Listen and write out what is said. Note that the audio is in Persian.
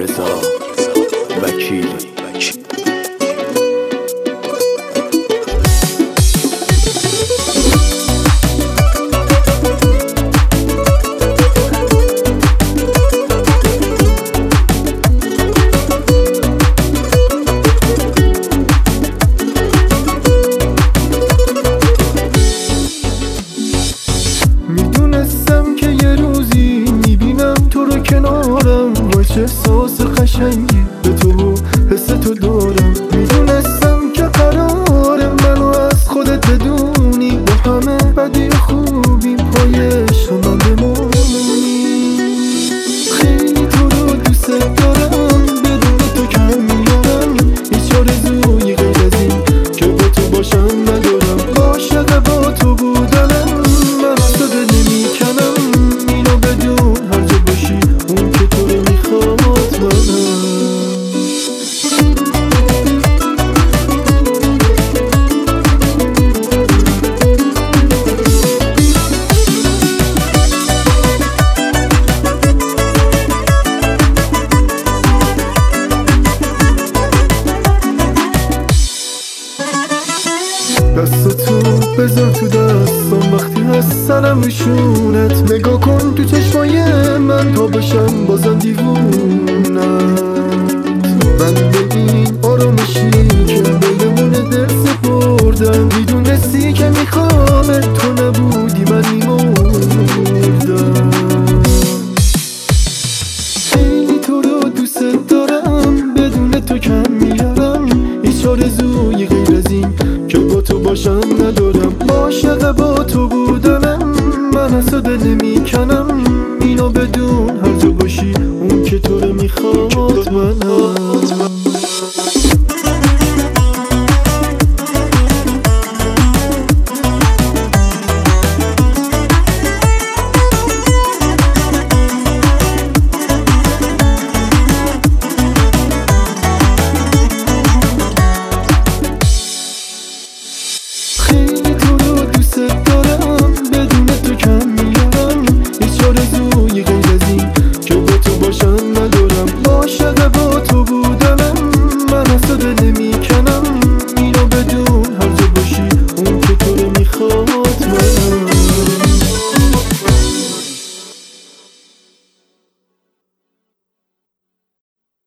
رضا وکیل. میدونستم که یه روزی میبینم تو رو کنارم، وای چه احساس قشنگی به تو حس تو دارم. میدونستم که قراره منو از خودت بدونی، با همه بدی و خوبی پای عشق من بمونی. خیلی تو رو دوست دارم، بدون تو کم میارم، هیچ آرزویی غیر از این که با تو باشم ندارم. عاشق با تو بودنم، من از تو دل نمیکنم، اینو بدون هر جا باشی اون که تو رو میخواد منم. دستتو بذار تو دستم وقتی هستنم روشونت، نگاه کن تو چشمای من تا باشم بازم دیوونت. من به این آرامشی که بهمونه دل سپردم، میدونستی که میخوام تو نبودی من میمردم. خیلی تو رو دوست دارم، بدون تو کم میارم، هیچ آرزویی غیر از این که با تو باشم ندارم. عاشق با تو بودنم، من از تو دل نمیکنم، اینو بدون هر جا باشی اون که تو رو میخواد منم.